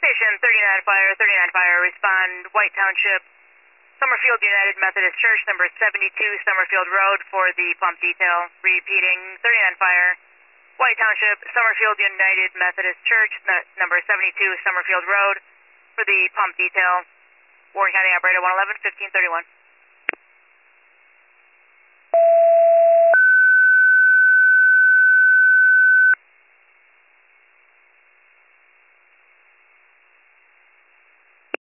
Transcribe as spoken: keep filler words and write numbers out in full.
Station thirty-nine Fire, thirty-nine Fire, respond White Township, Summerfield United Methodist Church, number seventy-two Summerfield Road for the pump detail. Repeating, thirty-nine Fire, White Township, Summerfield United Methodist Church, number seventy-two Summerfield Road for the pump detail. Warren County Operator one eleven, fifteen thirty-one.